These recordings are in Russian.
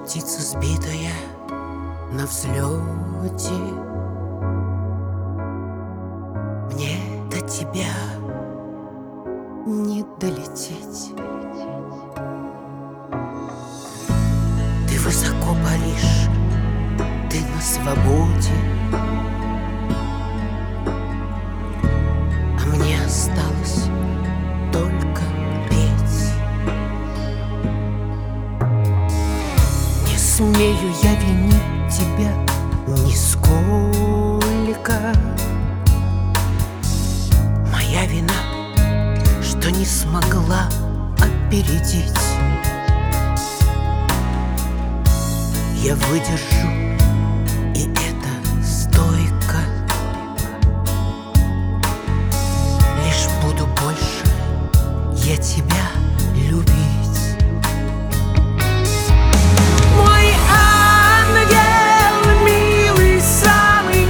птица сбитая на взлете. Мне до тебя не долететь. Ты высоко паришь, ты на свободе, а мне осталось только петь. Не смею я винить тебя нисколько. Моя вина, что не смогла опередить. Я выдержу, и это стойко. Лишь буду больше я тебя любить. Мой ангел милый, самый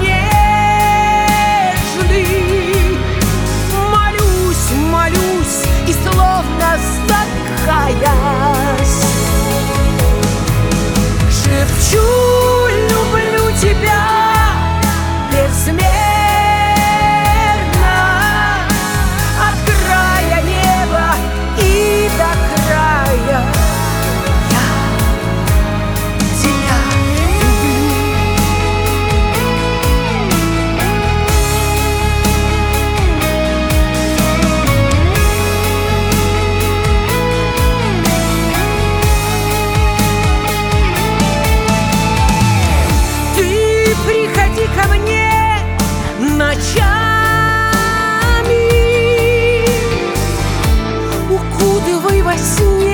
нежный, молюсь, молюсь, и словно задыхаясь шепчу: люблю тебя безмерно. От края неба и до края я тебя люблю. Ты приходи ко мне ночами, укутывай во сне